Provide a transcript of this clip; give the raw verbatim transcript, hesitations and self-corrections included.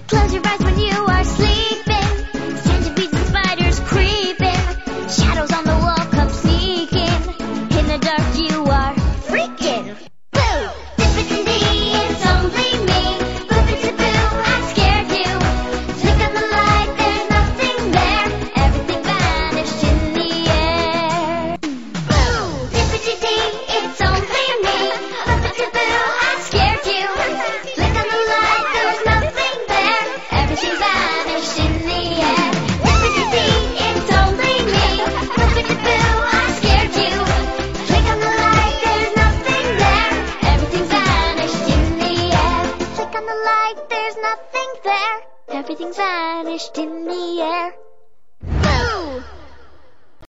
Close your eyes when you are sleeping. Centipedes and spiders creeping. Shadows on the wall come sneaking. In the dark you are freaking. Boo! Dippity-dee, it's only me. Boopity-boo, I scared you. Flick on the light, there's nothing there. Everything vanished in the air. Boo! Dippity-dee, it's only me. Boopity-boo, I scared you. Flick on the light, there's nothing there. Everything vanished in the air. Dippity-dee, it's only me. Boopity-boo, I scared you. Flick on the light, there's nothing there. Everything vanished in the air. Flick on the light, there's nothing there. Everything vanished in the air.